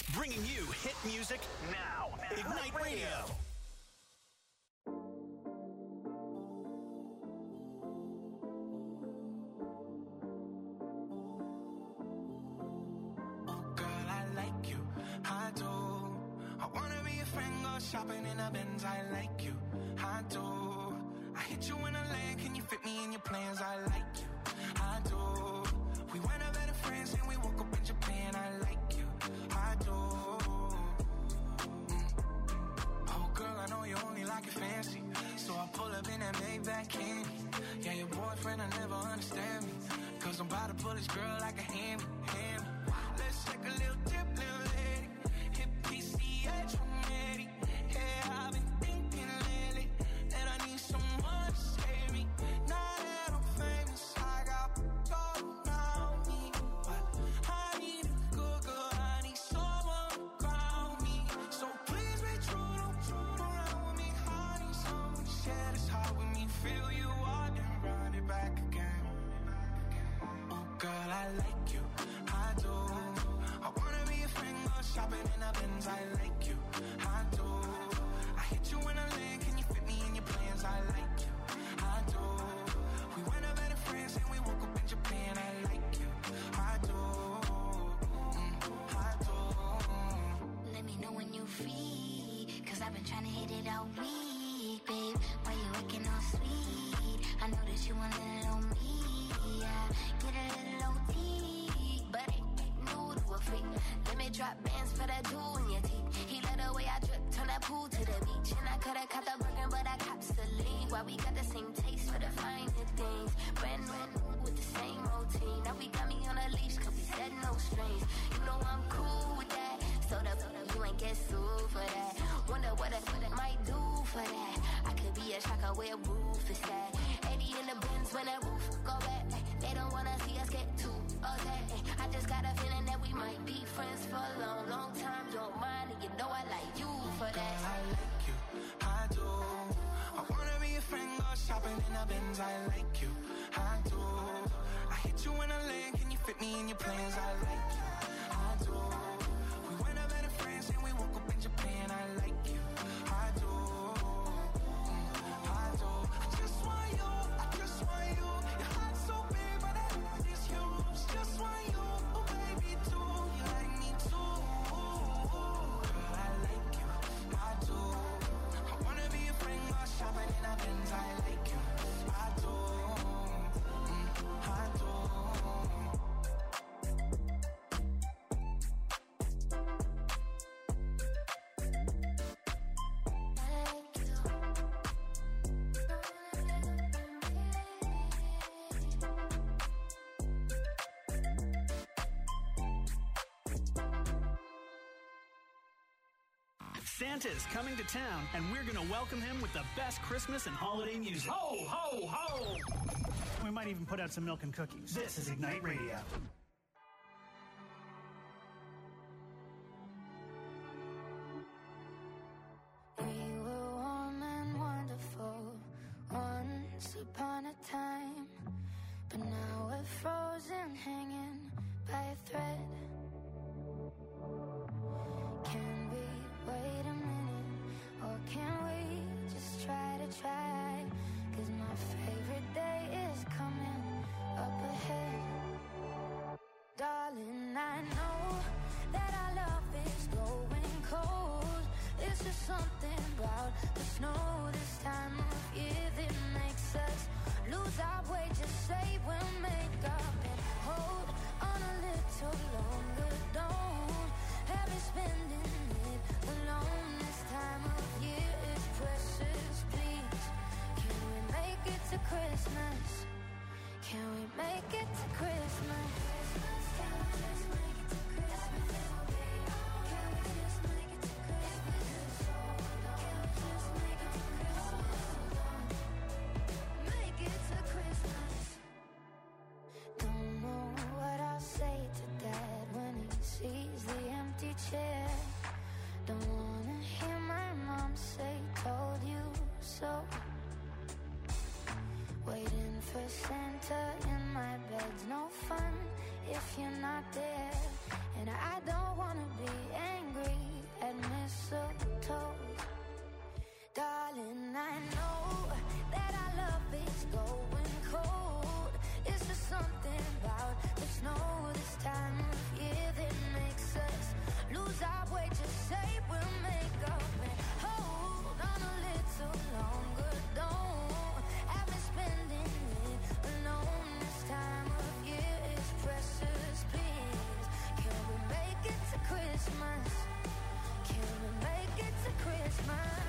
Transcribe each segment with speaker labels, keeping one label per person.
Speaker 1: Bringing you hit music now. Ignite Radio.
Speaker 2: Shopping in a Benz, I like you, I do. I hit you in a land, can you fit me in your plans? I like you, I do. We went out better friends and we woke up in Japan, I like you, I do. Oh girl, I know you only like it fancy, so I pull up in that Maybach candy. Yeah, your boyfriend, I never understand me, cause I'm about to pull this girl like a hammy. Let's take a little dip, little lady. Hit PCH, I'm ready. I've been thinking lately that I need someone to save me. Now that I'm famous, I got all around me, but I need a good girl, I need someone to ground me. So please be true, don't around with me. I need someone to share this heart with me. Feel you out and run it back again. Oh girl, I like you, I do. I wanna be a friend, go shopping in a Benz, I like you, I do. You in a land, can you fit me in your plans? I like you, I do. We went out better friends and we woke up in Japan. I like you, I do, I do.
Speaker 3: Let me know when you free, cause I've been trying to hit it all week, babe. Why you looking all sweet? I know that you want a little me, yeah. Get a little OT, but ain't new to a freak. Let me drop bands for that jewel in your teeth. He let the way I drip, turn that pool to the beach. And I could've caught the Birkin, but I cops the lead. Why we got the same taste for the finer things. Brand new with the same routine. Now we got me on a leash, cause we said no strings. You know I'm cool with that, so you ain't get sued for that. Wonder what I might do for that. I could be a shocker where roof is at. 80 in the bins when that roof go back. They don't wanna see us get too upset. I just got a feeling that we might be friends for a long, long time. Don't mind, and you know I like you for that.
Speaker 2: Girl, I like you, I do. I wanna be a friend, go shopping in a Benz. I like you, I do. I hit you in a land, can you fit me in your plans? I like you, I do. We went out better friends and we woke up in Japan. I like you, I do, I do. I just want you, I just want you. Your heart's so big, but I just yours. Just want you, oh baby, do you like me too? Girl, I like you, I do. I wanna be a friend, go shopping in a Benz. I like you, I do, I do.
Speaker 1: Santa's coming to town, and we're going to welcome him with the best Christmas and holiday music. Ho, ho, ho! We might even put out some milk and cookies. This is Ignite Radio.
Speaker 4: We were warm and wonderful once upon a time, but now we're frozen, hanging by a thread. Can we wait a minute, or can we just try to try? 'Cause my favorite day is coming up ahead. Darling, I know that our love is going cold. It's just something about the snow this time of year that makes us lose our way. Just say we'll make up and hold on a little longer. Don't have me spending it alone. This time of year is precious. Please, can we make it to Christmas? Can we make it to Christmas? Can we just make it to Christmas? Can we just make it to Christmas? Can we just make it to Christmas? Make it to Christmas. Don't know what I'll say to Dad when he sees the empty chair. Don't wanna hear my mom say, told you so. Waiting for Santa in my bed's no fun if you're not there. And I don't wanna be angry at mistletoe. Darling, I know that our love is going cold. It's just something about the snow this time of year that makes us lose our way. Just say we'll make up and hold on a little longer. Don't have me spending it alone. This time of year is precious, please. Can we make it to Christmas? Can we make it to Christmas?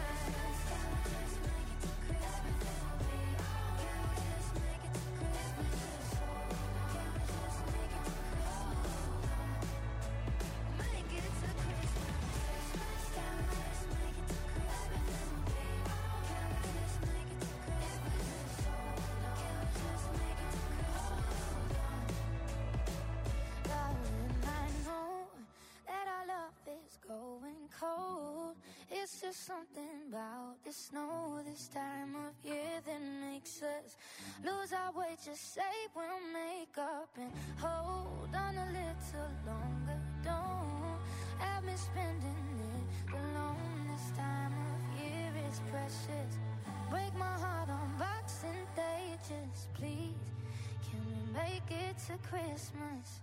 Speaker 4: Cold. It's just something about the snow this time of year that makes us lose our way. Just say we'll make up and hold on a little longer. Don't have me spending it alone. This time of year is precious. Break my heart on Boxing Day. Just please, can we make it to Christmas?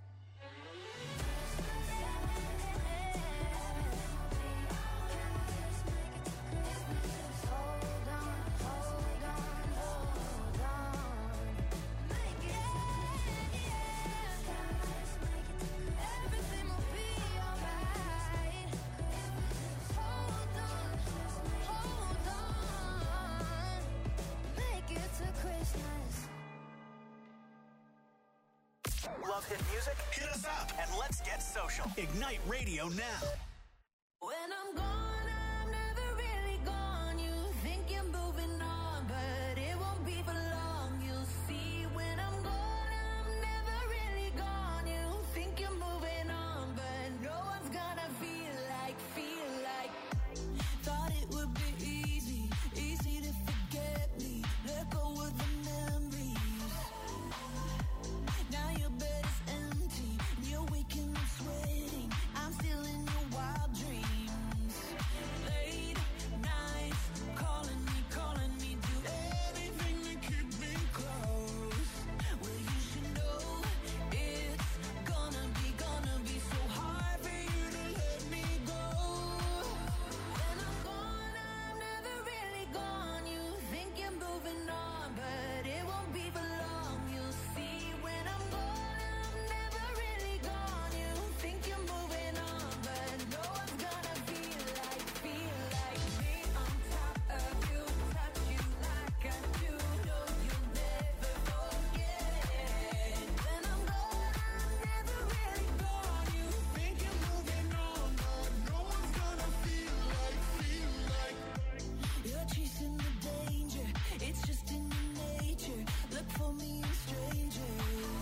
Speaker 1: Love hit music? Hit us up and let's get social. Ignite Radio now.
Speaker 5: When I'm gone, I'm never really gone. You think you're moving on, but it won't be for long. You'll see when I'm gone, I'm never really gone. You think you're moving on, but no one's gonna feel like. Thought it would be easy to forget me. Let go of the memories. Now your bed is empty, and you're waking up sweating. I'm still in your wild dreams. Late nights, calling me, do everything to keep me close. Well, you should know it's gonna be so hard for you to let me go. When I'm gone, I'm never really gone. You think you're moving on, but it won't be for long. You'll see when I'm gone, I'm never really gone. You think you're moving on, but no one's gonna feel like me. On top of you, touch you like I do. No, you'll never forget. When I'm gone, I'm never really gone. You think you're moving on, but no one's gonna feel like. You're chasing the danger, it's just in your nature. Look for me in strangers.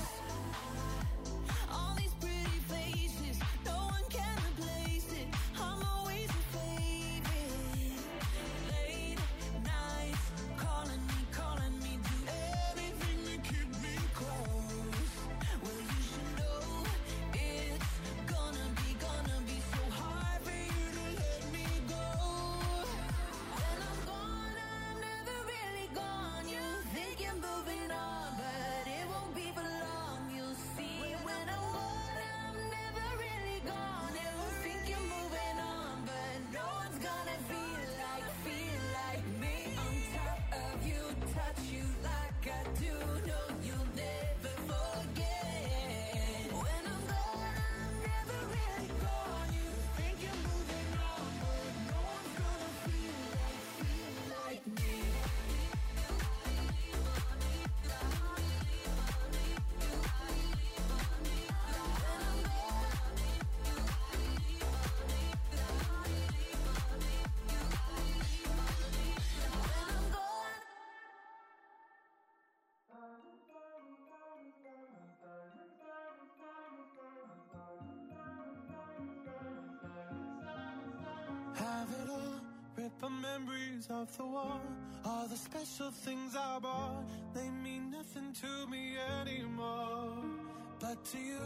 Speaker 5: All these pretty faces, no one can replace it. I'm always your favorite. Late nights, calling me, do everything to keep me close. Well, you should know it's gonna be so hard for you to let me go. When I'm gone, I'm never really gone. You think you're moving on, but it won't be for long. You'll see when I'm gone, I'm never really gone. You think you're moving on, but no one's gonna feel like me. On top of you, touch you like I do. No, you'll never forget. When I'm gone, I'm never really gone. You think you're moving on, but no one's gonna feel like me.
Speaker 2: Have it all, rip the memories off the wall. All the special things I bought, they mean nothing to me anymore. But to you,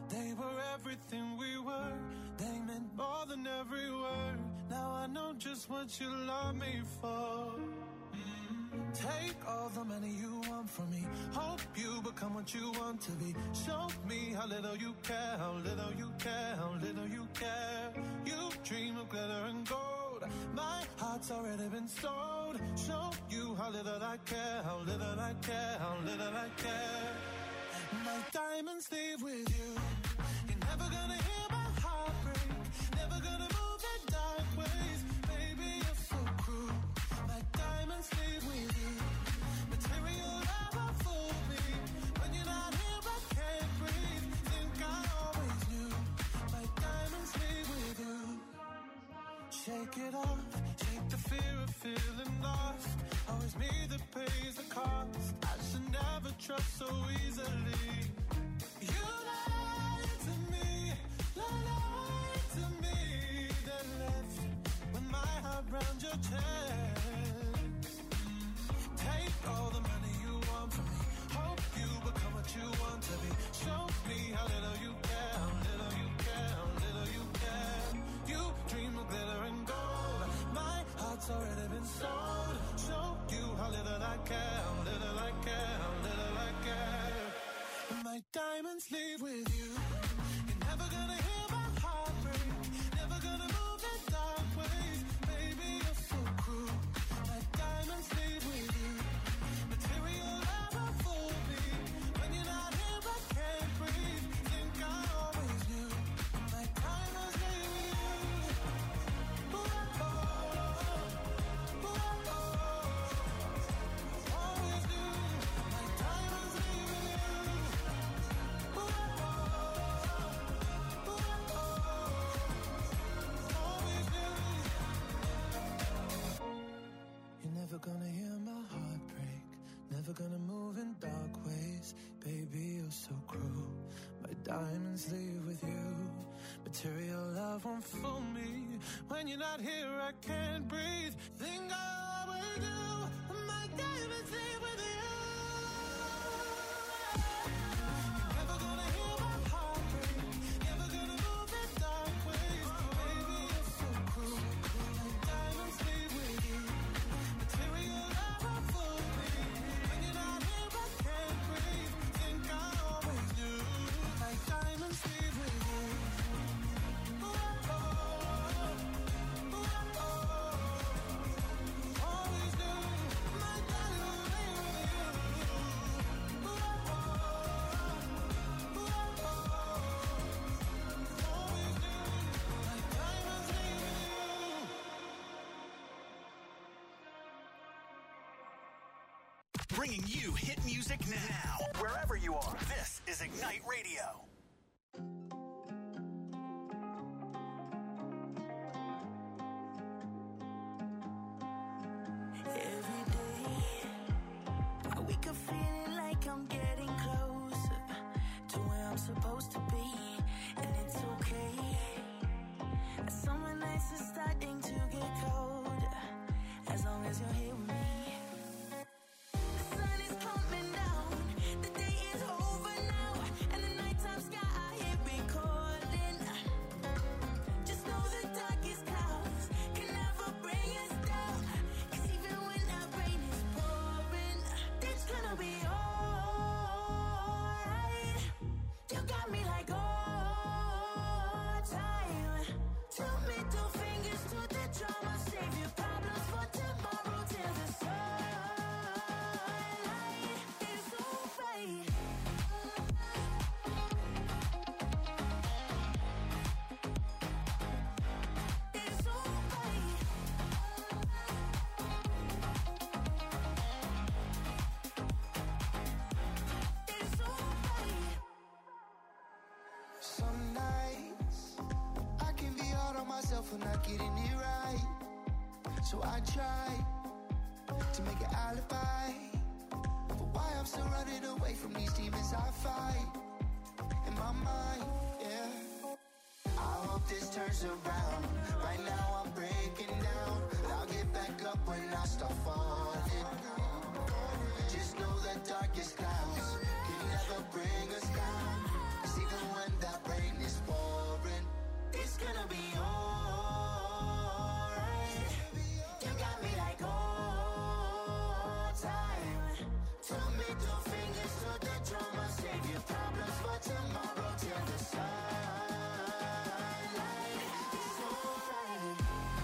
Speaker 2: They were everything we were. They meant more than every word. Now I know just what you love me for. Take all the money you want from me. Hope you become what you want to be. Show me how little you care, how little you care, how little you care. You dream of glitter and gold. My heart's already been sold. Show you how little I care, how little I care, how little I care. My diamonds leave with you. You're never gonna hear my heart break. Never gonna move in dark ways. Baby, you're so cruel. My diamonds leave with you. Material never fooled me. When you're not here, I can't breathe. Think I always knew. My diamonds leave with you. Shake it off. Shake the fear of feeling lost. Always me that pays the cost. I should never trust so easily. You lied to me. Lied to me. Then left with my heart round your chest. Take all the money you want from me. Hope you become what you want to be. Show me how little you care, how little you care, how little you care. You dream of glitter and gold. My heart's already been sold. Show you how little I care, how little I care, how little I care. And my diamonds leave with you. You're never gonna hear my heart break. Never gonna move in dark ways. Baby, you're so cruel. My diamonds leave with you. Material never fooled me. When you're not here, I can't breathe. Think I always knew. My diamonds leave with you. Ooh, oh, ooh, oh, always knew. My diamonds leave with you. Ooh, oh, always knew. You're never gonna hear my heart break. Never gonna move in dark ways. Baby, you're so cruel. My diamonds leave with you. Material love won't fool me. When you're not here, I can't breathe. Think I always do. My diamonds leave with you. You're never gonna hear my heart break. Never gonna move in dark ways. Baby, you're so cruel. My diamonds leave with you. Material never fooled me. When you're not here, I can't breathe. Think I always knew. My diamonds leave with you. Ooh, oh, ooh, oh, always knew. My diamonds leave with you. Ooh, oh, ooh, oh, always knew. My diamonds leave with you.
Speaker 1: Bringing you hit music now. Wherever you are, this is Ignite Radio.
Speaker 5: Every day, I wake up feeling like I'm getting closer to where I'm supposed to be, and it's okay. Summer nights are starting to get colder, as long as you're here with me. The sun is coming down, the day is over now, and the nighttime sky here be calling. Just know the darkest clouds can never bring us down, 'cause even when that rain is pouring, it's gonna be alright. You got me like all time. Two middle fingers to the drama, save your problems for tomorrow till the sunlight is so bright. It's so bright. It's so bright.
Speaker 2: Some nights I can be hard on myself for not getting it right. So I try to make an alibi for why I'm still running away from these demons I fight in my mind, yeah. I hope this turns around. Right now I'm breaking down, but I'll get back up when I start falling. Just know the darkest clouds can never bring us down, 'cause even when that rain is pouring. It's gonna be alright. You got me like all time. Two middle fingers to the drum. I'll save your problems for tomorrow till the sunlight. It's alright.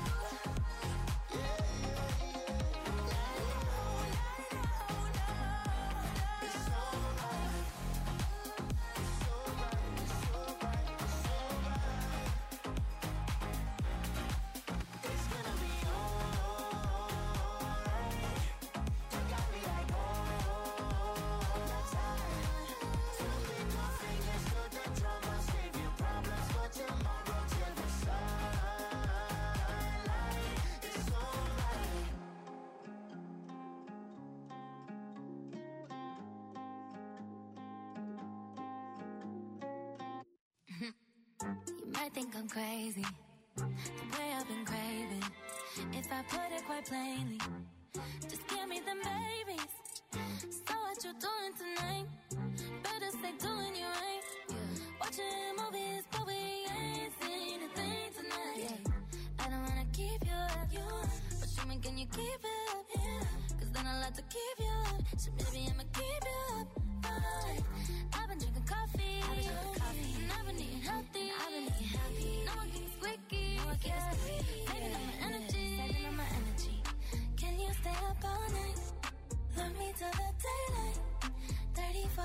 Speaker 4: You might think I'm crazy, the way I've been craving. If I put it quite plainly, just give me them babies. So what you doing tonight? Better stay doing you right. Watching movies, but we ain't seen a thing tonight. I don't wanna keep you up, but show me, can you keep it up? Cause then I'll have to keep you up. So maybe I'ma keep you up. I've been drinking coffee, and I've been eating healthy. No one keeps squeaky, saving on my energy. Can you stay up all night? Love me till the daylight. 30 for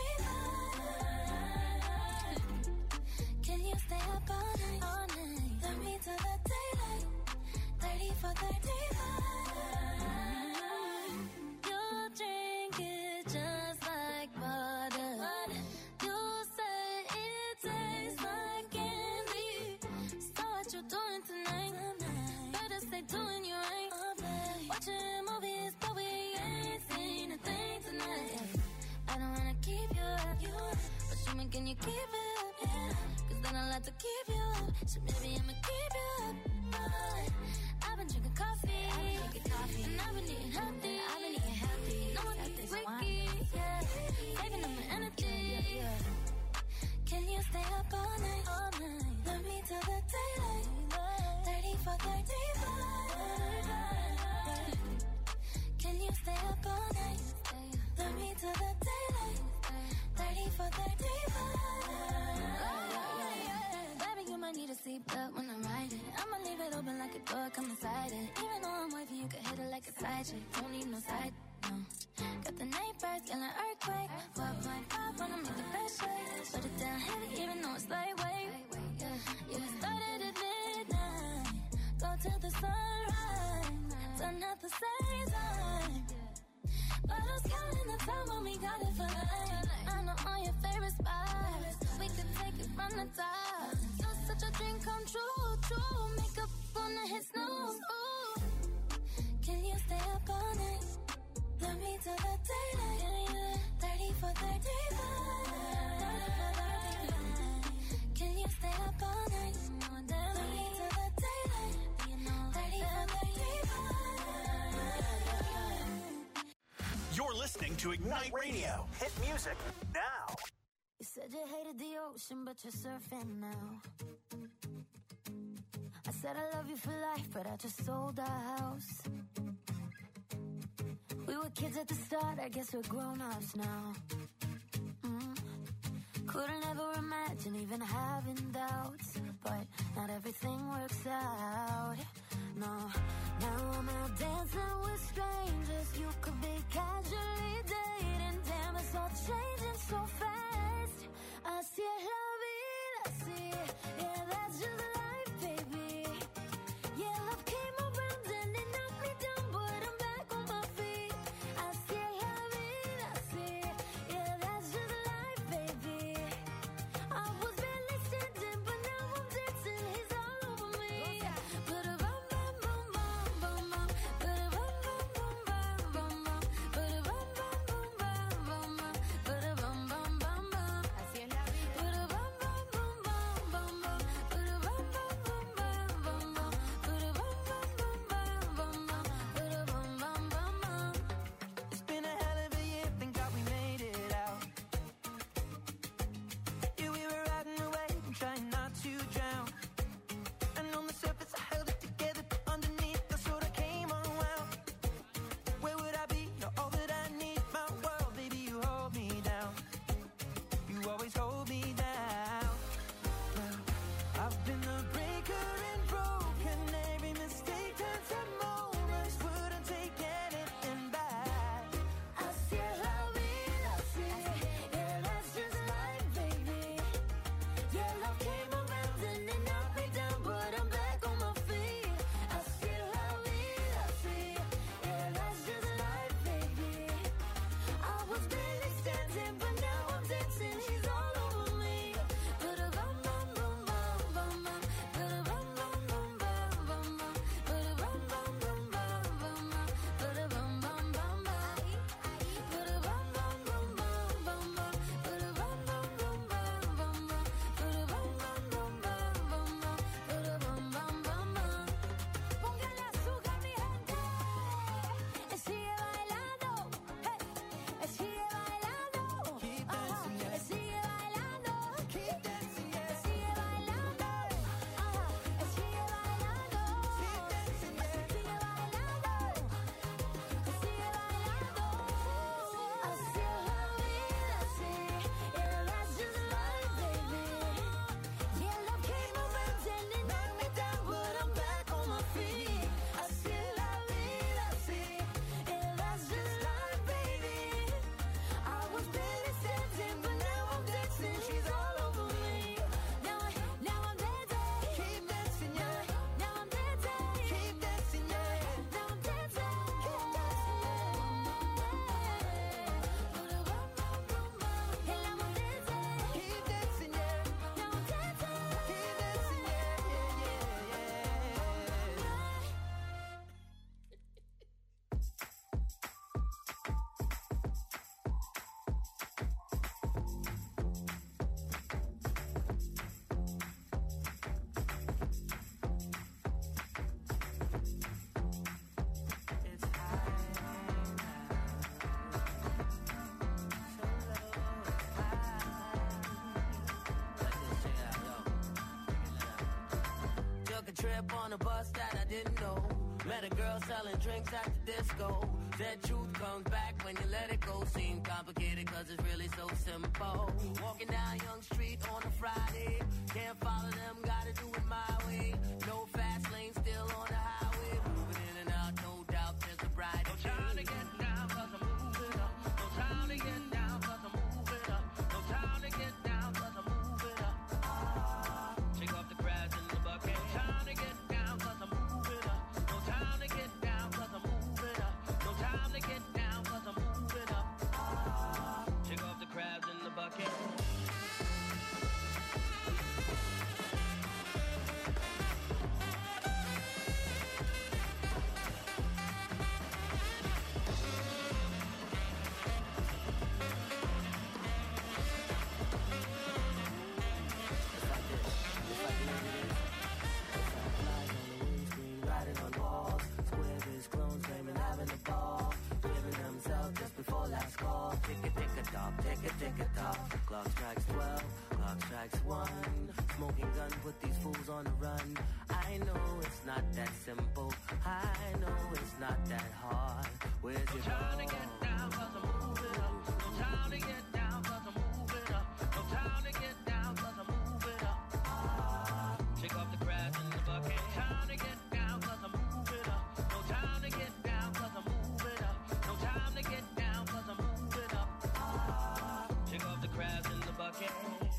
Speaker 4: 35. Can you stay up all night? Love me till the daylight. 30 for 35. You'll drink it just like butter. You say it tastes like candy. So what you doing tonight? Better stay doing you right. Watching movies, but we ain't seen a thing tonight. I don't wanna keep you up, but show me, can you keep it up? Cause then I'll have to keep you up. So maybe I'ma keep you up. I've been drinking coffee, and I've been eating healthy. No one keeps squeaky, saving on my energy. Can you stay up all night? Love me till the daylight. 30 for 35. Can you stay up all night? Love me till the daylight. 30 for 35. Baby, you might need a seatbelt when I'm riding. I'ma leave it open like a door, come inside it. Even though I'm wifey, you can hit it like a side chick. Don't need no side, no. Got the neighbors yelling earthquake. 4.5 when I make the best shake. Put it down heavy, even though it's lightweight. Yeah, started at midnight. Go till the sunrise. Done at the same time. Bottles counting the time when we got it for life. I know all your favorite spots. We could take it from the top. You're such a dream come true. Makeup on the hit snooze. Ooh. Can you stay up all night? Love me till the daylight. 30 for 35. Can you stay up all night? Love me till the daylight. 30 for 35.
Speaker 1: You're listening to Ignite Radio. Hit music now.
Speaker 4: You said you hated the ocean, but you're surfing now. I said I love you for life, but I just sold our house. We were kids at the start, I guess we're grown-ups now. Couldn't ever imagine even having doubts, but not everything works out. No, now I'm out dancing with strangers. You could be casually dating. Damn, it's all changing so fast. Así es la vida, así. Yeah, that's just life, baby. Yeah, love came around and it knocked me down, but I'm back on my feet. Así es la vida, así. Yeah, that's just life, baby. I was barely standing, but now I'm dancing. He's all over me. But a bum bum bum bum bum bum. But Yeah, love came around and it knocked me down, but I'm back on my feet. I see la vida, see. Yeah, that's just life, baby. I was barely standing, but now I'm dancing. She's all over me. Ba-da-bum, bum, bum, bum, bum, bum. Ba-da-bum, bum, bum, bum, bum, bum. Ba-da-bum, bum, bum, bum, bum, bum. Ba-da-bum, bum, bum, bum. Ba-da-bum, bum, bum, bum, bum, bum. Ba-da-bum, bum, bum, bum, bum, bum. Ba-da-bum, bum, bum, bum, bum, bum. Ba-da-bum, bum, bum, bum. Póngale azúcar, mi gente. Sigue bailando. Hey. Sigue bailando.
Speaker 2: Keep dancing, yeah.
Speaker 4: Sigue bailando.
Speaker 2: Keep dancing, yeah.
Speaker 4: Sigue bailando. Sigue bailando.
Speaker 2: Keep dancing, yeah.
Speaker 4: Sigue bailando. Sigue bailando. Así es la vida, sí. Yeah, that's just life, baby. Yeah, love came around and it knocked me down, but I'm back on my feet. Así es la vida, sí. Yeah, that's just life, baby. I was barely standing, but now I'm dancing. She's all over me. Now I'm dancing.
Speaker 2: Keep dancing, yeah.
Speaker 4: Now I'm dancing.
Speaker 2: Keep dancing, yeah.
Speaker 4: Now I'm dancing. Keep dancing. And now I'm dancing.
Speaker 2: Keep dancing, yeah.
Speaker 4: Now I'm dancing.
Speaker 2: Keep dancing, yeah. It's high
Speaker 6: Took a trip on a bus that I didn't know. Met a girl selling drinks at the disco. Said truth comes back when you let it go. Seemed complicated cause it's really so simple. Walking down Young Street on a Friday. Can't follow them, gotta do it my way. No fast lane, still on the highway. Moving in and out, no doubt there's a bright. No time to get down cause I'm moving up. No time to get down cause I'm moving up. No time to get down cause I'm moving up. Shake off the crabs in the bucket. No time to get down cause I'm moving up. No time to get down cause I'm moving up. No time to get down cause I'm moving up. Shake off the crabs in the bucket. Riding on walls, square biz clones claiming having a ball, giving themselves just before last call. Tick a tock, tick a tock. Clock strikes 12, clock strikes 1. Smoking gun put these fools on the run. I know it's not that simple. I know it's not that hard. Where's your
Speaker 7: Trying to get down cause I'm moving up. No time to get down cause I'm moving up. No time to get down cause I'm moving up. Shake off the crabs in the bucket. Time to get down cause I'm moving up. No time to get down cause I'm moving up. No time to get down cause I'm moving up. Shake off the crabs in the bucket.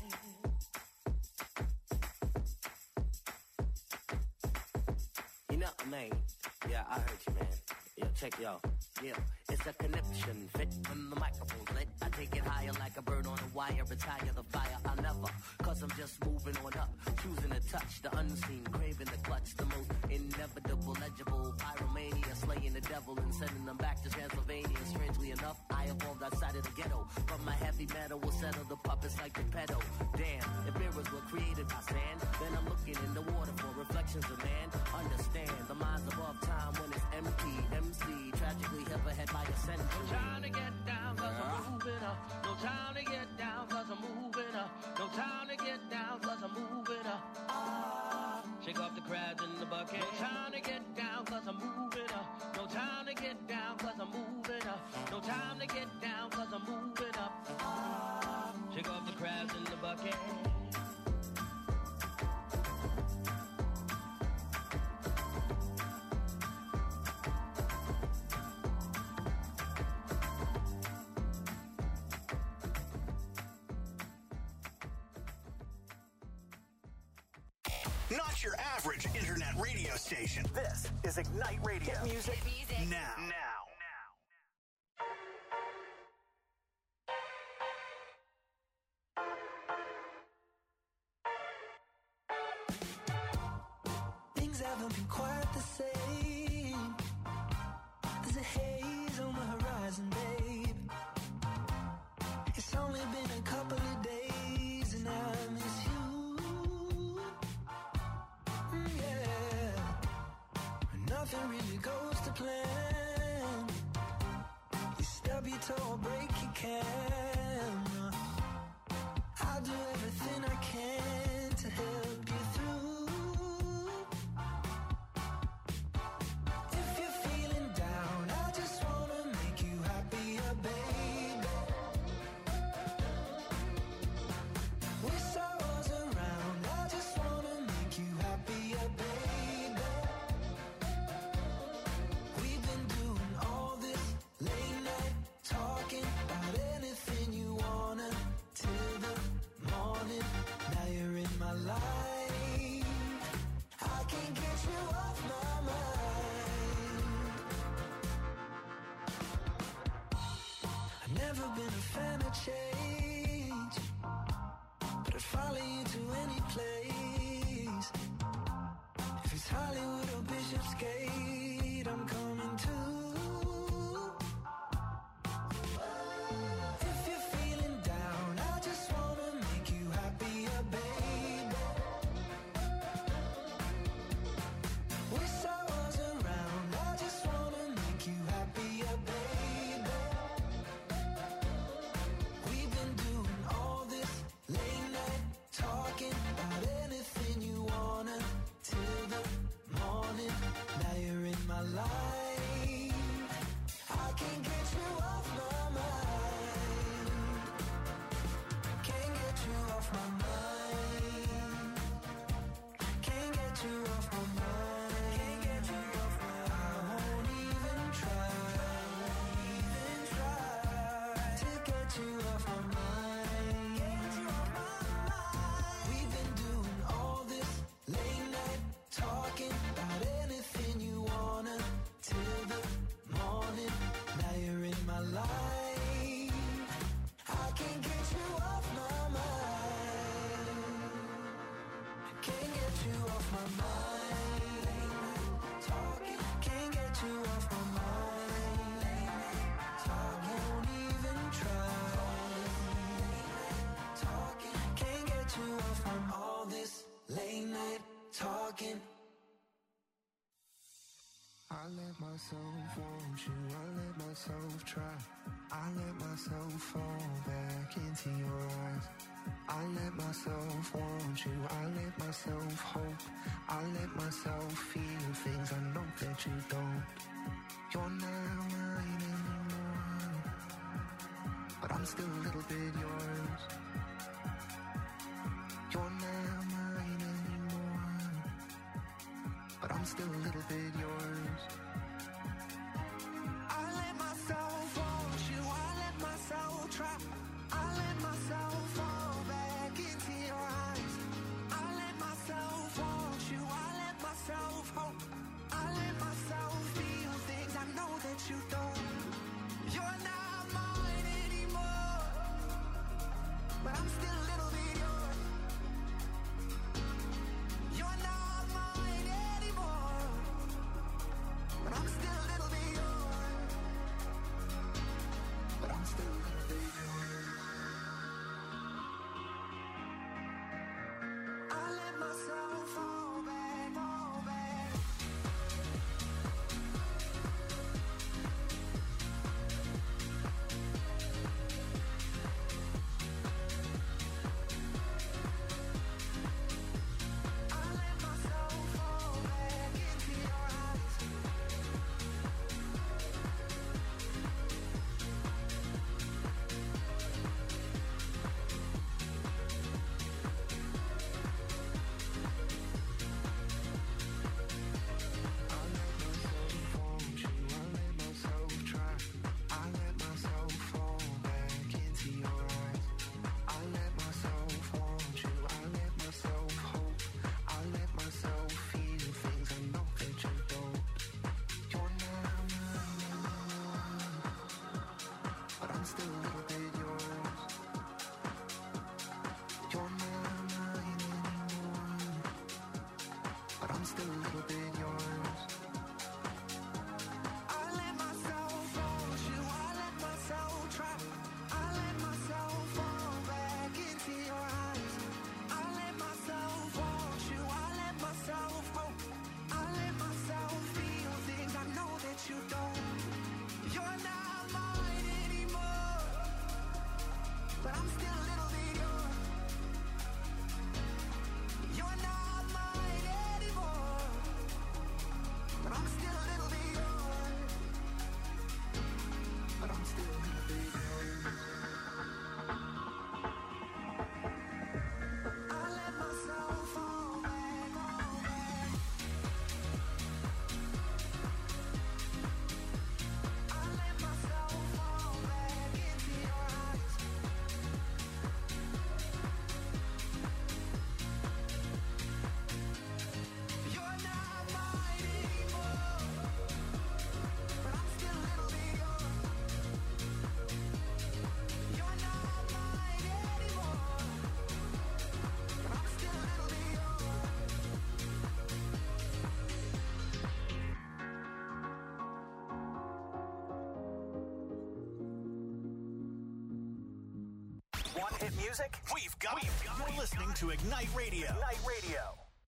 Speaker 6: You know, man. Yeah, I heard you, man. Yo, check yo. Yeah, it's a connection fit when the microphone's lit. I take it higher like a bird on a wire. Retire the fire, I'll never. Cause I'm just moving on up. Choosing to touch the unseen. Craving the clutch. The most inevitable, legible. Pyromania. Slaying the devil and sending them back to Transylvania. Strangely enough, I evolved outside of the ghetto. But my heavy metal will settle the puppets like the pedo. Damn, if mirrors were created by sand, then I'm looking in the water for reflections of man. Understand, the mind's above time when it's empty. MC, tragically hit ahead by a century.
Speaker 7: No time to get down cause I'm moving up. No time to get down cause I'm moving up. No time to get down cause I'm moving up. Shake off the crabs in the bucket. No time to get down cause I'm moving up. No time to get down cause I'm moving up. No time to get down cause I'm moving up. Shake off the crabs in the bucket.
Speaker 1: not your average internet radio station. This is Ignite Radio. Hit music now.
Speaker 2: Things haven't been quite the same. There's a haze on the horizon, babe. It's only been a couple of days and I miss you. Yeah. Nothing really goes to plan. You stub your toe or break your camera. I'll do everything I can to help you through. If you're feeling down, I just wanna make you happier, baby. With sorrows around, I just wanna make you happier, baby. We've been doing all this late night talking about anything you wanna till the morning. Now you're in my life. I can't get you off my mind. I've never been a fan of change, but I'd follow you to any place. If it's Hollywood or Bishopsgate, I'm coming too. If you're feeling down, I just wanna make you happier, baby. With sorrows around, I just wanna make you happier, baby. We've been doing all this late night talking about anything you wanna till the morning. Now you're in my life. I can't get you off my mind. Can't get you off my mind. Can't get you off my mind. Can't get you off my mind. I won't even try to get you off my mind. We've been doing all this late night talking about anything you wanna till the morning. Now you're in my life. I can't get you off my mind. Can't get you off my mind. Talking, can't get you off my mind. I won't even try. Talking, can't get you off from all this late night talking.
Speaker 8: I let myself want you, I let myself try. I let myself fall back into your eyes. I let myself want you, I let myself hope. I let myself feel things I know that you don't. You're not mine anymore, but I'm still a little bit yours. You're not mine anymore, but I'm still a little bit yours. I let myself want you, I let myself try. I let myself fall back into your eyes. I let myself want you, I let myself hope. I let myself feel things I know that you don't. You're not mine anymore, but I'm still a little bit yours. You're not mine anymore, but I'm still a little bit yours. But I'm still a little bit yours. I let myself fall back, fall back.
Speaker 1: Want hit music? We've got it. You're listening to Ignite Radio. Ignite Radio.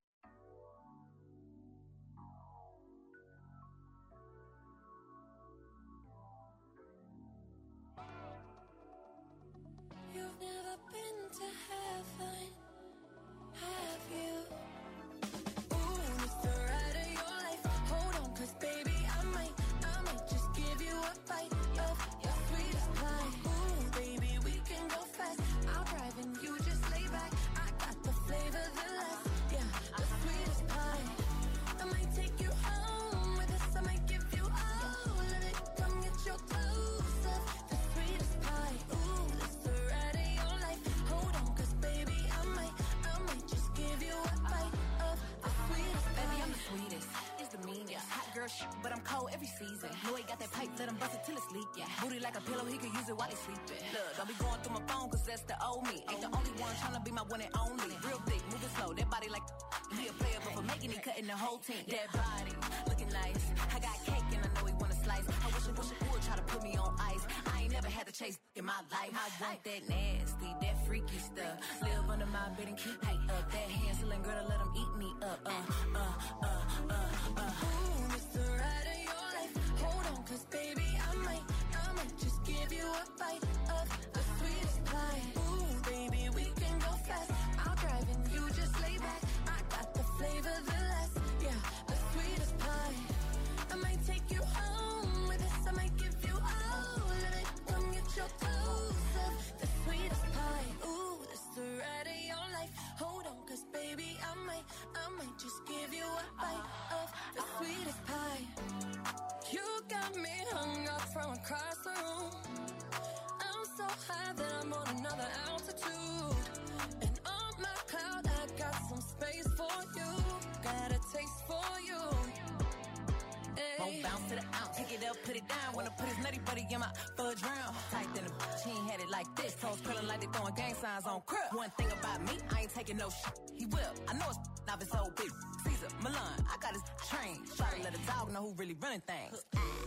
Speaker 5: You've never been to heaven, have you? Ooh, it's the ride of your life. Hold on, 'cause baby, I might just give you a bite of your sweetest pie. Ooh, baby, we can go fast. I'll drive and you just lay back. I got the flavor, the last, yeah, the sweetest pie. I might take you home with us. I might give you all of it. Come get your clothes up. The sweetest pie. Ooh, it's the ride of your life. Hold on, 'cause baby, I might just give you a bite of the sweetest pie.
Speaker 9: Baby, I'm the sweetest. It's the meanest. Hot girl shit, but I'm cold every season. Know he got that pipe, let him bust it till it's leak. Yeah. Booty like a pillow, he could use it while he's sleeping. Look, don't be going through my phone, 'cause that's the old me. Ain't the only one tryna be my one and only. Real thick, moving slow, that body like he a player, but for making it, cutting the whole team. That body, looking nice. I got cake and I know he wanna slice. I wish it would try to put me on ice. I ain't never had to chase in my life. I want that nasty, that freaky stuff. Live under my bed and keep me up. That Hansel girl to let him eat me up.
Speaker 5: Ooh, it's the ride of your life. Hold on, 'cause baby, I might just give you a bite of the sweetest pie. Ooh, baby, we can go fast. I'll drive and you just lay back. I got the flavor, the last, yeah, the sweetest pie. I might take you home with us. I might give you all of it. Come get your clothes up. The sweetest pie. Ooh, it's the ride of your life. Hold on, 'cause baby, I might just give you a bite of the sweetest pie. You got me hung up from across the room. I'm so high that I'm on another altitude. And on my cloud, I got some space for you. Got a taste for you.
Speaker 9: Won't bounce to the ounce. Pick it up, put it down. Wanna put his nutty buddy in my fudge round. Tight than a bitch, he ain't had it like this. Toes curling like they throwing gang signs on crib. One thing about me, I ain't taking no shit. He will. I know it's off his old bitch. Caesar, Milan, I got his train. Try to let a dog know who really running things.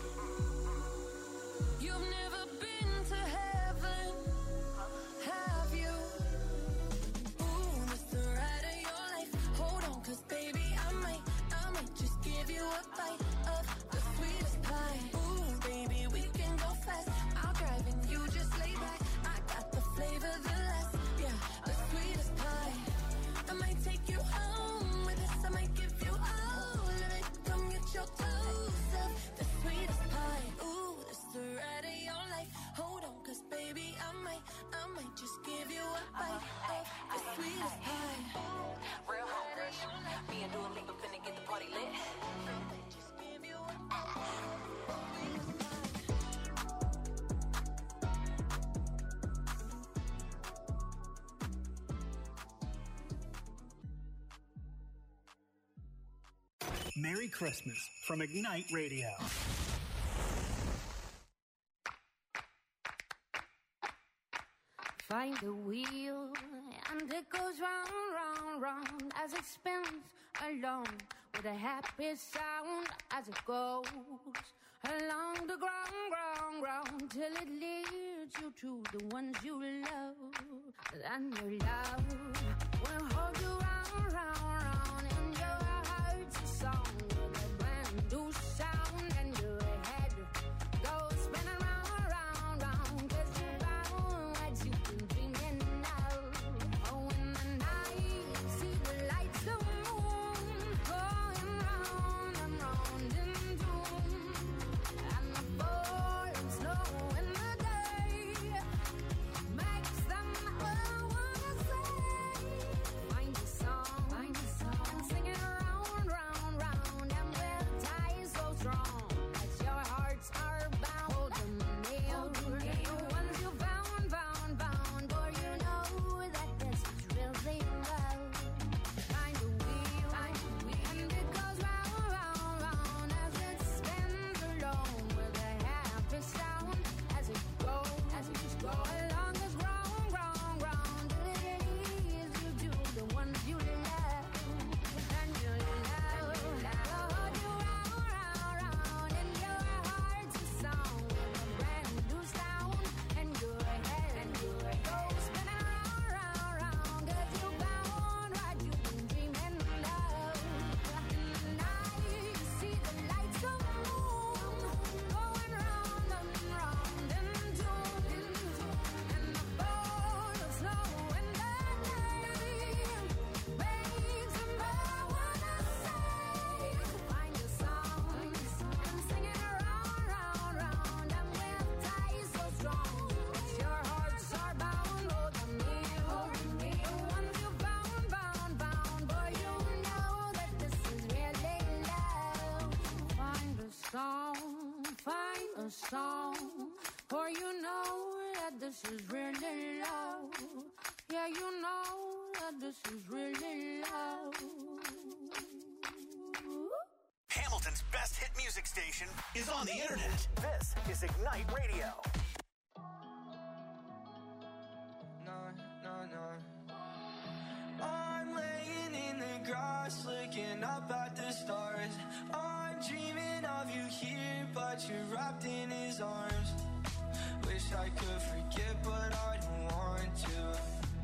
Speaker 5: You've never been to heaven, have you? Ooh, it's the ride of your life. Hold on, 'cause baby, I might just give you a bite of the sweetest pie. Ooh, baby, we can go fast. I'll drive and you just lay back. I got the flavor, the last, yeah, the sweetest pie. I might take you home with us. I might give you all of it. Come get your clothes up. The sweetest pie. Ooh, it's the ride of your life. Hold on, 'cause baby, I might just give you a bite of the sweetest pie.
Speaker 9: Real hungry. Me and Dua Lipa finna get the party lit.
Speaker 5: Just give you a
Speaker 1: Merry Christmas from Ignite Radio.
Speaker 4: Find the wheel and it goes round, round, round as it spins along with a happy sound as it goes along the ground, ground, ground till it leads you to the ones you love. And your love will hold you round, round, round in your heart's a song with a brand new sound, and your head goes spinning round, round, round 'cause you found what you've been dreaming of. Oh, in the night, see the lights of the moon going round and round in doom, and the falling snow in the day makes them all wanna say, find a song and sing it round, round, round, and where the ties so strong.
Speaker 5: a song, or you know that this is really love. Yeah, you know that this is really love.
Speaker 1: Hamilton's best hit music station is on the internet. This is Ignite Radio.
Speaker 8: I'm laying in the grass, looking up at the stars. I'm dreaming of you here, but you're wrapped in his arms. Wish I could forget, but I don't want to.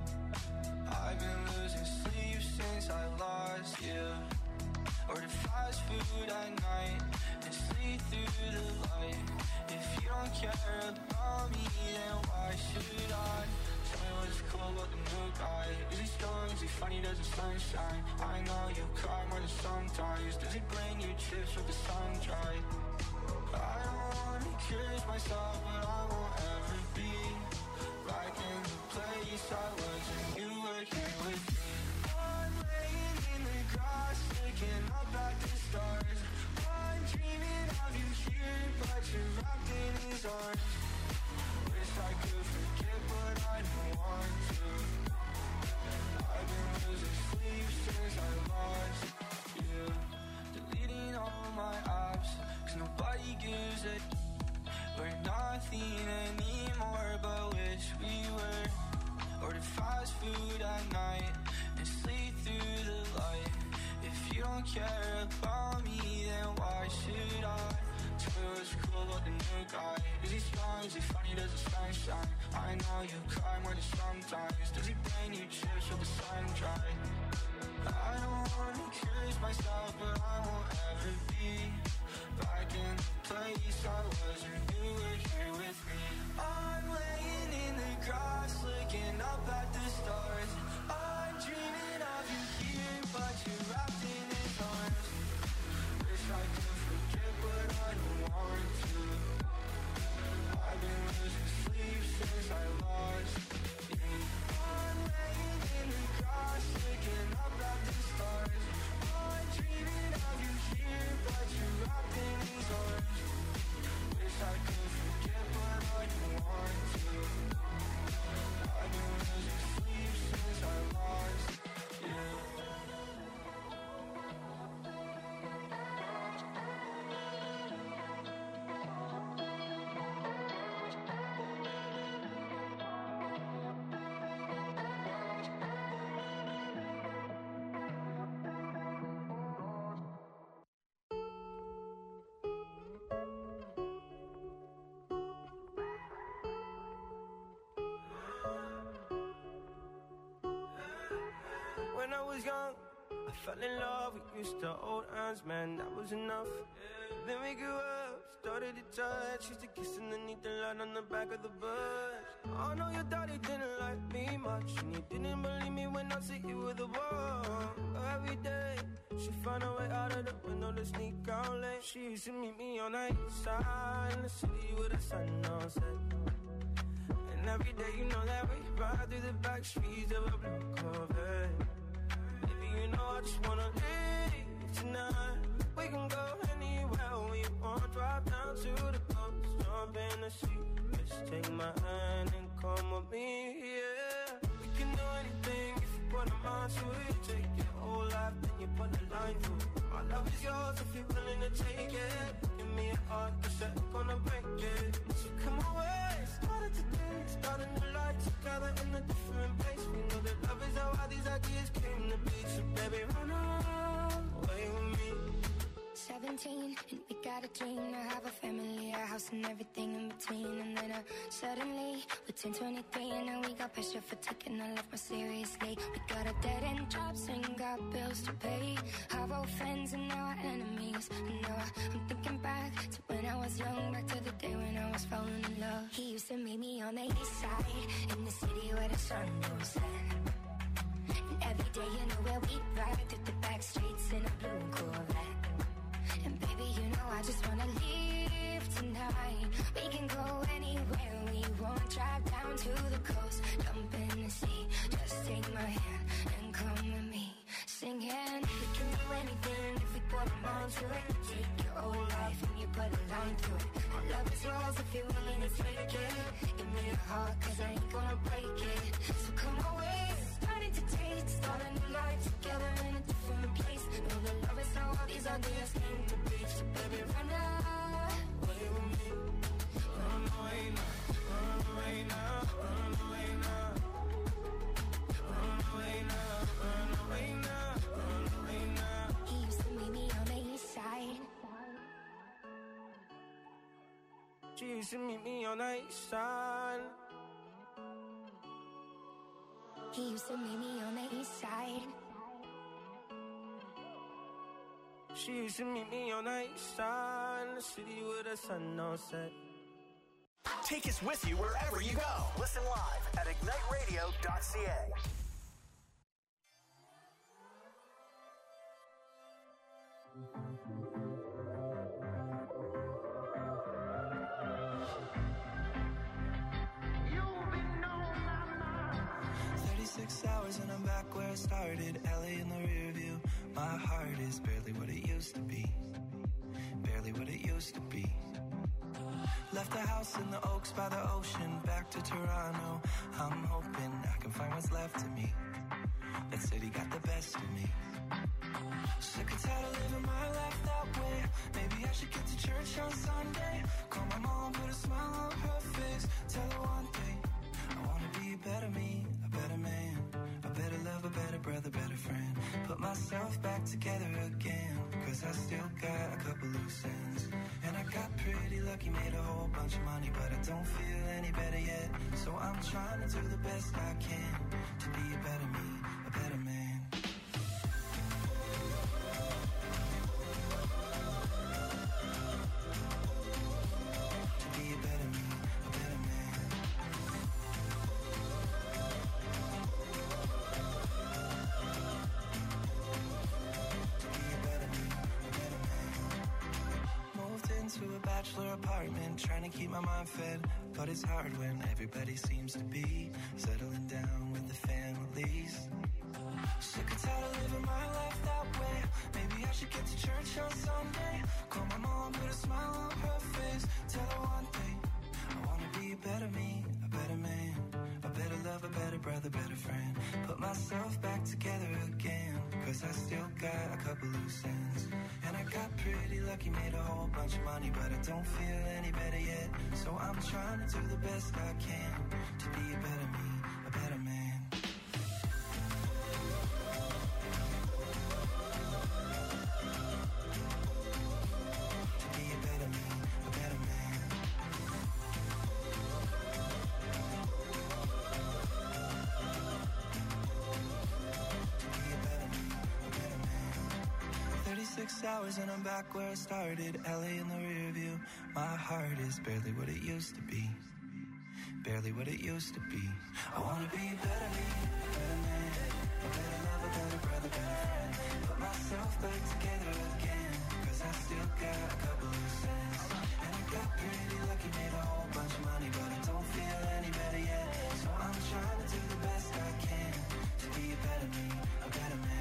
Speaker 8: I've been losing sleep since I lost you. Order fast food at night and sleep through the light. If you don't care about me, then why should I? Tell me what's cool about the new guy. Is he strong? Is he funny? Does the sunshine? I know you cry more than sometimes. Does he bring you chips with the sun dry? I don't wanna curse myself, but I won't ever be back in the place I was when you were here with me. I'm laying in the grass, looking up at the stars. I'm dreaming of you here, but you're wrapped in his arms. Wish I could forget, but I don't want to. I've been losing sleep since I lost you. Deleting all my apps, 'cause nobody gives a. We're nothing anymore, but wish we were. Order fast food at night and sleep through the light. If you don't care about me, then why should I? Tell me what's cool about the new guy. Is he strong? Is he funny? Does the sun shine? I know you cry more than sometimes. Does he bring you chips with the sun dry? I don't wanna curse myself, but I won't ever be back in the place I was when you were here with me. I'm laying in the grass, looking up at the stars. I'm dreaming of you here, but you're wrapped in his arms. Wish I could forget, but I don't want to. I've been losing sleep since I lost you. I'm laying in the grass, looking up at the stars. I'm dreaming of you here, but you're wrapped in his arms. Wish I could forget, but I don't want to. I've been losing sleep since I lost you. When I was young, I fell in love. We used to hold hands, man, that was enough. Then we grew up, started to touch. Used to kiss underneath the light on the back of the bus. I know your daddy didn't like me much, and he didn't believe me when I said you were the one. Every day, she found a way out of the window to sneak out late. She used to meet me on the east side in the city with the sun on set. And every day, you know that we ride through the back streets of a blue Corvette. You know I just wanna leave tonight. We can go anywhere we want. Drive down to the coast, jump in the sea. Just take my hand and come with me, yeah. We can do anything if you put a mind to it. Take your whole life, then you put a line through it. My love is yours if you're willing to take it. Give me a heart, 'cause I'm gonna break it. So come away, started today, start a new life together in a different place. We know that love is how all these ideas came to be. So baby, run away with me.
Speaker 4: 17, and we got a dream to have a family, a house and everything in between. And then suddenly, we're 10, 23, and now we got pressure for taking our life more seriously. We got a dead-end jobs and got bills to pay. Our old friends and now our enemies. And now I'm thinking back to when I was young, back to the day when I was falling in love. He used to meet me on the east side, in the city where the sun goes set. And every day, you know where we ride through the back streets in a blue Corvette. And baby, you know I just wanna leave tonight. We can go anywhere we want. Drive down to the coast, jump in the sea. Just take my hand and come with me. Singing, we can do anything if we put our mind to it. Take your whole life and you put a line through it. Our love is heart, cause I ain't gonna break it. So come my way, starting to taste, start a new life together in a different place. Know that love is how all these ideas came to be. So baby, run away with me. Run away now, run away now, run away now. Run away now, run away now, run away now. He used to meet me on the east side.
Speaker 2: She used to meet me on the east side.
Speaker 4: He used to meet me on the east side.
Speaker 2: She used to meet me on the east side, in the city where the sun don't set.
Speaker 1: Take us with you wherever you go. Listen live at igniteradio.ca.
Speaker 8: You've been on my mind. 36 hours and I'm back where I started. LA in the rear view. My heart is barely what it used to be. Barely what it used to be. Left the house in the Oaks by the ocean. Back to Toronto. I'm hoping I can find what's left of me. That city got the best of me. Sick and tired of living my life that way. Maybe I should get to church on Sunday. Call my mom, put a smile on her face. Tell her one thing, I wanna be a better me, a better man, a better lover, better brother, better friend. Put myself back together again, cause I still got a couple loose ends. And I got pretty lucky, made a whole bunch of money, but I don't feel any better yet. So I'm trying to do the best I can to be a better me, a better man. To a bachelor apartment, trying to keep my mind fed, but it's hard when everybody seems to be settling down with the families. Sick and tired of living my life that way. Maybe I should get to church on Sunday. Call my mom, put a smile on her face. Tell her one thing, I wanna be a better me, a better man, a better lover, better brother, better friend. Put myself back together again, cause I still got a couple loose ends. And I got pretty lucky, made a whole bunch of money, but I don't feel any better yet. So I'm trying to do the best I can to be a better me, a better man. To be a better me, a better man. To be a better me, a better man. 36 hours and I'm back where I started. LA in the rear view. My heart is barely what it used to be. Barely what it used to be. I wanna be a better me, a better man, a better lover, better brother, better friend. Put myself back together again, cause I still got a couple loose ends. And I got pretty lucky, made a whole bunch of money, but I don't feel any better yet. So I'm trying to do the best I can to be a better me, a better man.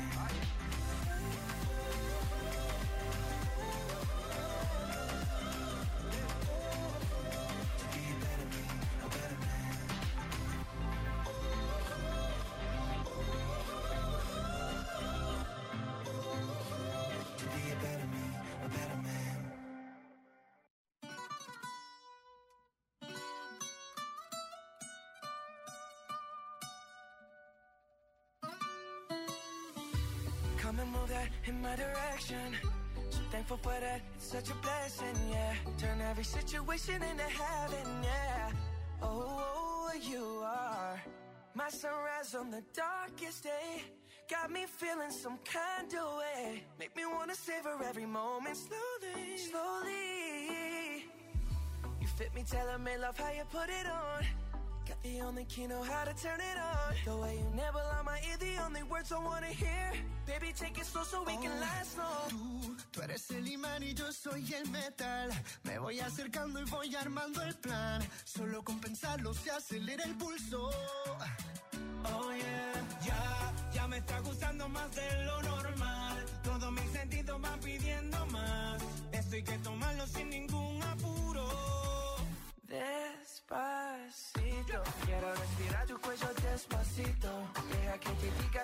Speaker 8: Come and move that in my direction. So thankful for that, it's such a blessing, yeah. Turn every situation into heaven, yeah. Oh, you are my sunrise on the darkest day. Got me feeling some kind of way. Make me wanna savor every moment slowly, slowly. You fit me, tailor-made, love how you put it on. Got the only key, know how to turn it on. The way you never lie my ear, the only words I wanna hear. Baby, take it slow so we can last long.
Speaker 10: Tú eres el imán y yo soy el metal. Me voy acercando y voy armando el plan. Solo con pensarlo se acelera el pulso.
Speaker 2: Oh yeah, ya me está gustando más de lo normal. Todos mis sentidos van pidiendo más. Esto hay que tomarlo sin ningún apuro.
Speaker 8: Despacito,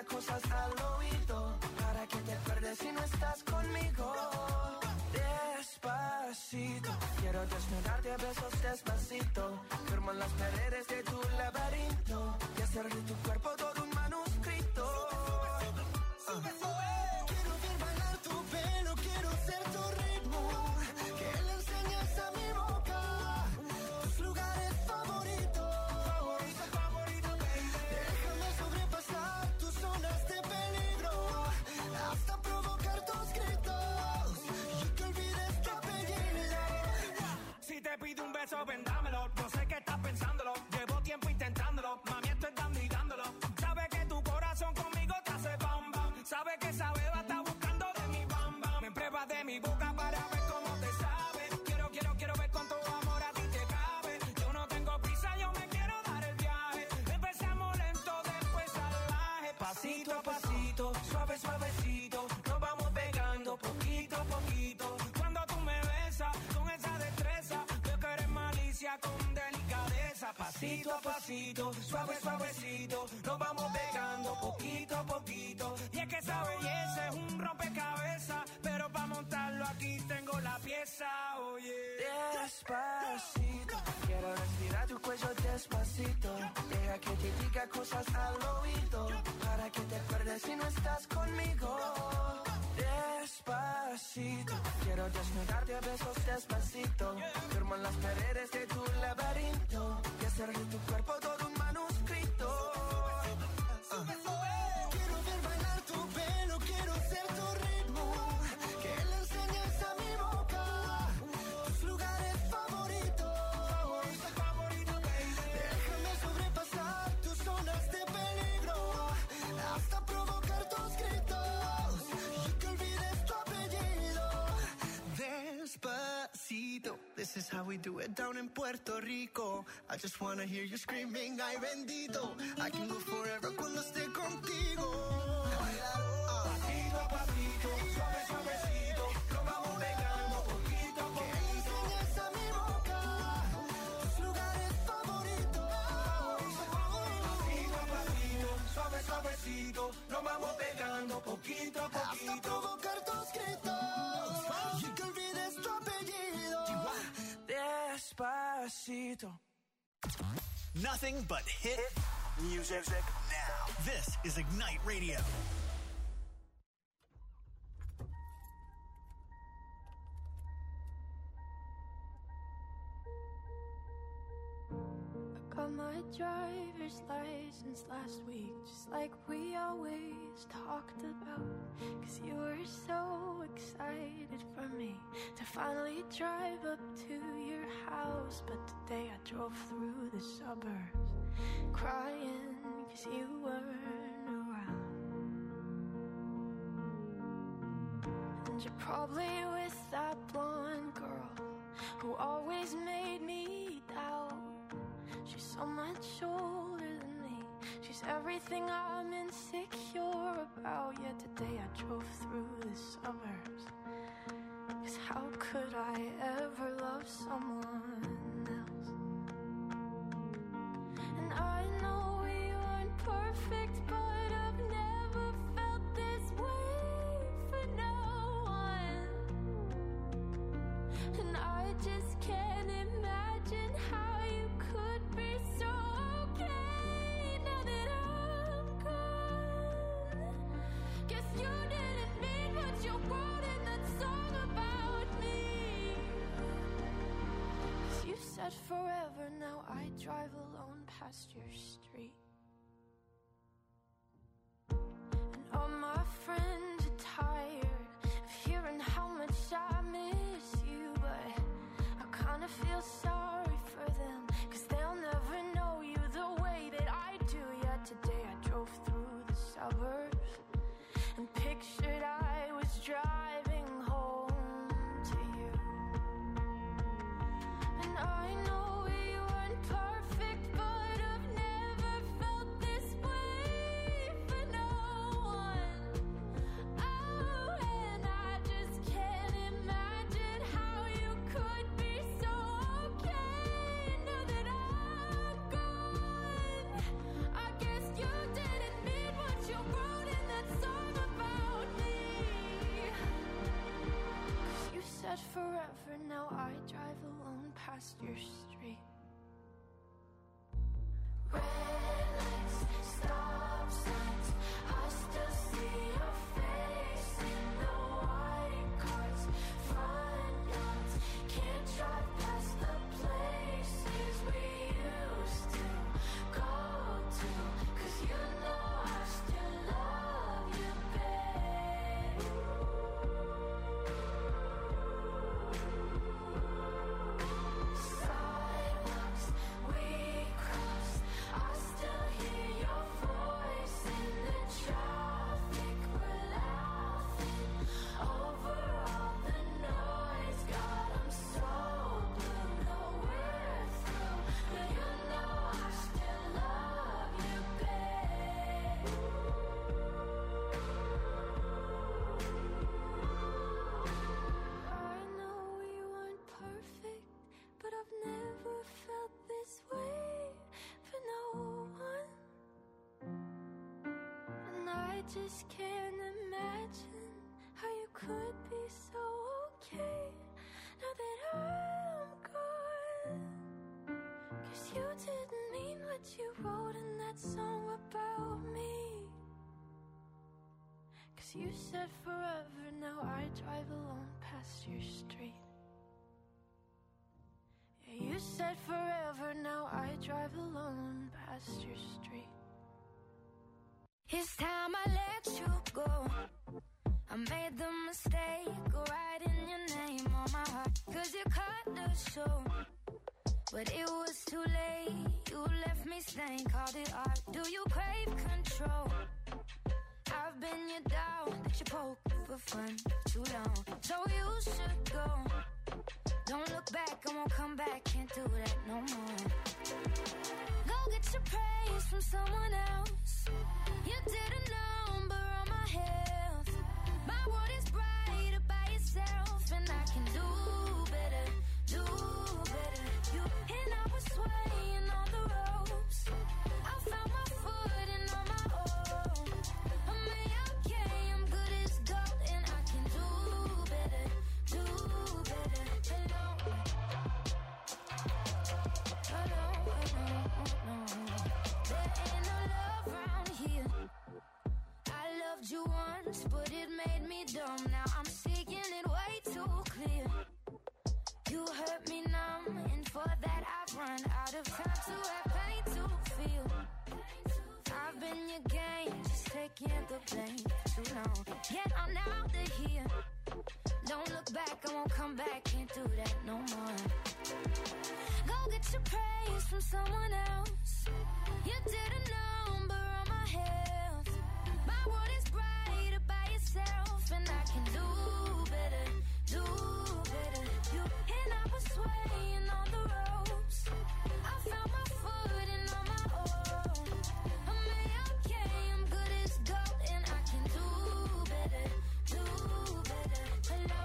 Speaker 2: cosas al oído, para que te acuerdes si no estás conmigo. Despacito, quiero desnudarte a besos despacito, firmo en las paredes de tu laberinto y hacer de tu cuerpo todo un manuscrito.
Speaker 10: Quiero ver bailar tu pelo, quiero ser tu ritmo, que le enseñes a mi boca tus lugares favoritos. Déjame sobrepasar tus zonas de peligro, hasta provocar tus gritos y que olvides tu apellido.
Speaker 11: Si te pido un beso, ven dámelo. No sé qué estás pensándolo, llevo tiempo intentándolo. Mami, estoy dando y dándolo. Sabe que tu corazón conmigo te hace bam bam. Sabe que esa beba está buscando de mi bam bam. Me pruebas de mi boca para ver cómo te sabe. Quiero ver cuánto amor a ti te cabe. Yo no tengo prisa, yo me quiero dar el viaje. Empezamos lento, después salvaje. Pasito a pasito, suave, suavecito. Nos vamos pegando poquito a poquito. Cuando tú me besas con esa destreza, veo que eres malicia con delicadeza. Pasito a pasito, suave, suavecito. Nos vamos pegando poquito a poquito. Y es que esa belleza es un rompecabezas, pero para montarlo aquí tengo la pieza, oye.
Speaker 2: Despacito, quiero respirar tu cuello despacito. Deja que te diga cosas al oído, para que te acuerdes si no estás conmigo. Despacito, quiero desnudarte a besos despacito, firmo en las paredes de tu laberinto y hacer de tu cuerpo todo un manuscrito.
Speaker 10: Quiero ver bailar tu pelo, quiero ser tu ritmo, que le enseñes a mi boca tus lugares favoritos. Déjame sobrepasar tus zonas de peligro, hasta provocar tus gritos y que olvides tu apellido. Despacito, this is how we do it down in Puerto Rico. I just wanna hear you screaming, ay bendito. I can go forever cuando esté contigo.
Speaker 11: Pasito a pasito, suave, suavecito. Nos vamos pegando poquito a poquito.
Speaker 10: Que le enseñes a mi boca tus lugares favoritos.
Speaker 11: Pasito a pasito, suave, suavecito. Nos vamos pegando poquito a
Speaker 10: Hasta
Speaker 11: poquito.
Speaker 10: provocar tus gritos y que olvides tu apellido.
Speaker 2: Despacito.
Speaker 1: Nothing but hit music now. This is Ignite Radio.
Speaker 4: I got my driver's license last week, just like we always talked about. 'Cause you were so excited for me to finally drive up to your house. But today I drove through the suburbs crying 'cause you weren't around. And you're probably with that blonde girl who always made me doubt. She's so much older than me. She's everything I'm insecure about. Yet today I drove through the suburbs. 'Cause how could I ever love someone else? And I know we weren't perfect, but I've never felt this way for no one. And I just can't imagine how you could be so okay now that I'm gone. Guess you didn't mean what you wrote in that song about me. 'Cause you said forever, now I drive alone past your street. And all my friends are tired of hearing how much I miss you, but I kinda feel sorry for them, 'cause they'll never know you the way that I do. Yet today I drove through the suburbs and pictured I was driving home to you. And I know we weren't perfect, but I've never felt this way for no one. Oh, and I just can't imagine how you could be so okay now that I'm gone. I guess you didn't mean what you wrote your street.
Speaker 5: Red lights, stop signs, I still see your face in the white cars, front yards. Can't drive past the places we used to go to, 'cause you know I still love you, babe. Sidewalks we crossed, I still hear your voice in the traffic. We're laughing over all the noise. God, I'm so blue, know we're through, but you know I still love you, babe. I know we weren't perfect, but I've never felt this way for no one. And I just can't imagine how you could be so okay now that I'm gone. 'Cause you didn't mean what you wrote in that song about me. 'Cause you said forever, now I drive alone past your street. Yeah, you said forever, now I drive alone past your street. It's time I let you go. I made the mistake of writing your name on my heart, 'cause you cut the show. But it was too late, you left me stained, called it art. Do you crave control? I've been your dog that you poke for fun too long, so you should go. Don't look back, I won't come back, can't do that no more. Go get your praise from someone else. You did a number on my health. My world is brighter by yourself, and I can do better, do better. You and I were swaying on the ropes. I found my footing on my own. I'm okay, I'm good as gold, and I can do better, do better. Hello, hello, hello. There ain't no love around here. I loved you once, but it made me dumb. Now I'm seeing it way too clear. You hurt me numb, and for that I've run out of time to have pain to feel. I've been your game, just taking the blame too long. Get on out of here. Don't look back, I won't come back, can't do that no more. Go get your praise from someone else. You did a number on my health. My world is brighter by yourself, and I can do better, do better. You and I were swaying on the ropes. I found my footing on my own. I'm okay, I'm good as gold, and I can do better, do better. Hello.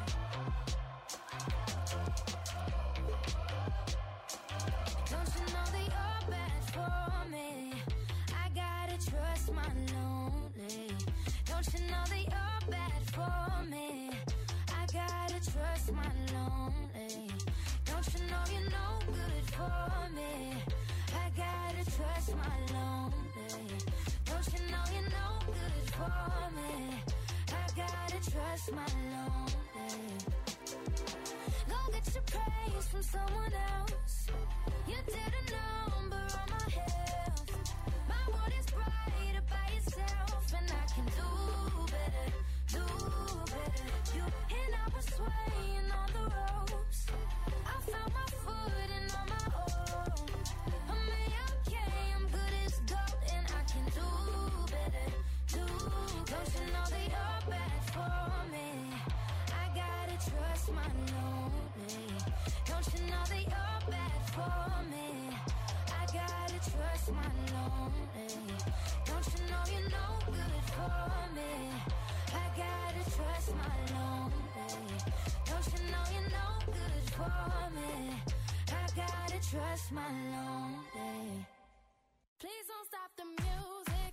Speaker 5: Don't you know that you're bad for me? I gotta trust my lonely. Don't you know that you're bad for me? I gotta trust my lonely. Don't you know you're no good for me? I gotta trust my lonely. Don't you know you're no good for me? I gotta trust my lonely. Go get your praise from someone else. You did a number on my health. My world is brighter by yourself, and I can do better, do better. You and I were swaying on the ropes. I found my footing on my own. I'm okay, I'm good as gold, and I can do better, do better. Don't you know that you're bad for me? I gotta trust my lonely. Don't you know that you're bad for me? I gotta trust my lonely. Don't you know you're no good for me? I gotta trust my lonely. Don't you know you're no good for me? I gotta trust my lonely. Please don't stop the music.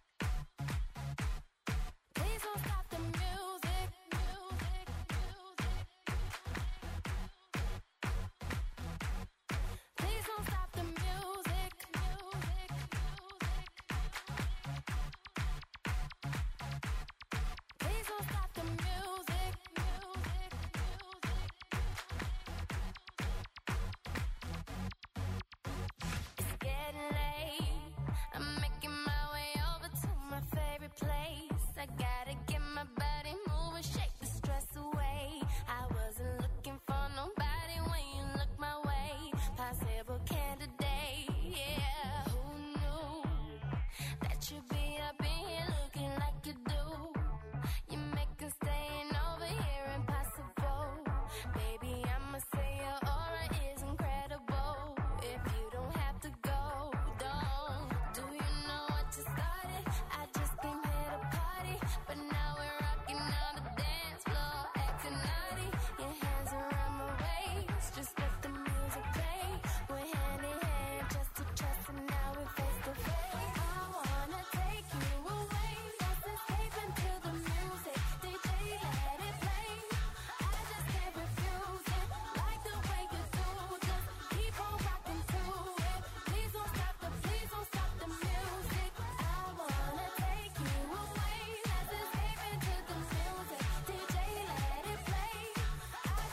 Speaker 5: Please don't stop the music.
Speaker 12: Baby,